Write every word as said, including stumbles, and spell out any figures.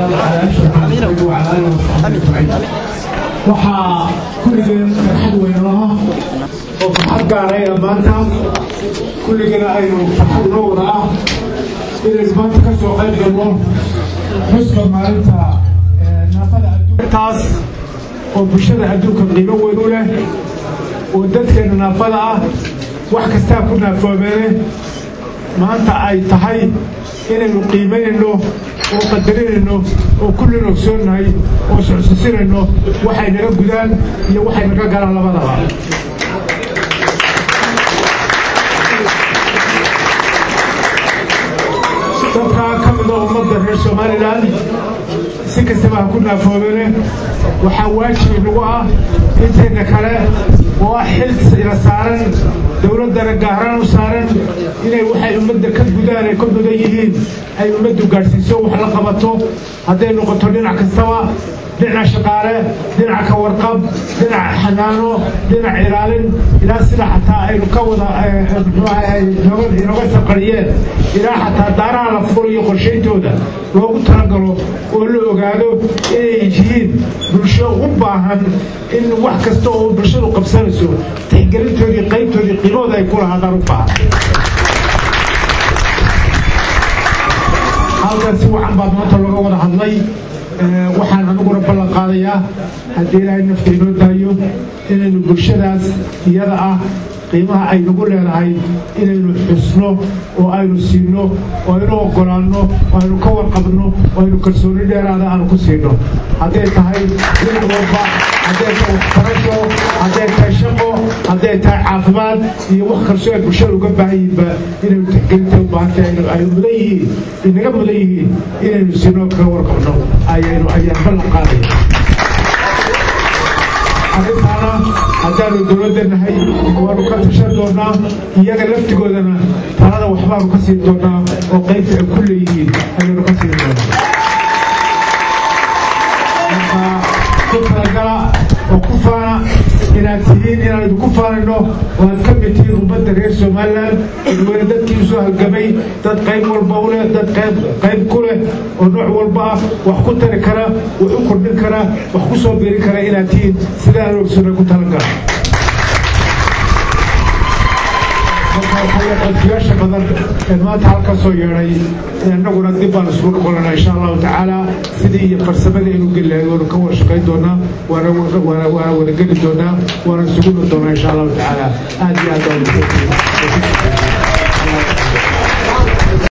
والسلام على أشرف المرسلين وعلى آله وصحبه أجمعين. waxaa kulligeen farxad weyn laha oo farxad gaaray maanta kulligeen aynu farxad noo wada ah inaynu maanta ka soo qayb galno xuska maalinta naafada adduunkaas oo bulshada adduunka qiimo weyn u leh oo dadkeena naafada ah wax kasta ku naafoobeene maanta ay tahay inaynu qiimeynayno oo qadarinayno oo kullina ogsoonnahay oo socodsiinayno waxay naga gudaan iyo waxay naga galaan labadaba dadka ka mid ah ummadda reer Somaliland si kastaba ha ku naafoobeene waxaa waajib nagu ah inteena kale oo ah xil ila saaran dawladda gaaraan u saaran inay waxay ummadda ka gudaan ay ka mudan yihiin ay ummaddu gaarsiiso wax la qabato hadday noqoto dhinac kastaba dhinac shaqaale dhinac ka warqab dhinac xanaano dhinac ilaalin ilaa sida xataa aynu ka wada inooga saqariyeen ilaa xataa daaraha la furayo qorshayntooda loogu talagalo oo la ogaado inay yihiin bulsho u baahan in wax kasta oo bulshadu qabsanayso tixgelintoodii qaybtoodii qiimooda ay ku lahaadaan u baahan halkaasi waxaan baa maanta looga wada hadlay waxaan aniguna ballan qaadayaa haddii ilaahay nafta inoo daayo inaynu bulshadaas iyada ah qiimaha ay nagu leedahay inaynu xusno oo aynu siino oo aynu ogolaanno oo aynu ka warqabno oo aynu kalsooni dheeraada aanu ku siino hadday tahay dhinac walba hadday tahay waxbarasho hadday tahay shaqo hadday tahay caafimaad iyo wax kalsoo ay bulshada uga baahan yihiinba inaynu tixgelinta u baahantay aynu mudan yihiin inaga mudan yihiin inaynu siino kaga warqabno ayaynu ayaan ballan qaadaya arrintaana haddaanu dowladda nahay waanu ka tashan doonaa iyaga laftigoodana talada waxbaanu ka siin doonaa oo qaybta ay ku leeyihiin ayaynu ka siin doonaa marka ku talagala oo ku faana inaad tihiin inaan idinku faanayno oo aad ka mid tihiin ummadda reer Somaliland dadweyne dadkii soo halgamay dad qayb walba u leh dad qayb qayb ku leh oo nooc walba ah wax ku tari kara wax u kordhin kara wax ku soo biirin kara inaad tihiin sidaan ogsoonay ku talagala قلتياشة بدر ما تعلق سويري نقول ندب على سكون قلنا إن شاء الله تعالى سيدي فرسمنا إنه قل ونكون شقين دونا ورا ورا ورا ورا قل دونا ورا سكون دونا إن شاء الله تعالى هذه هذا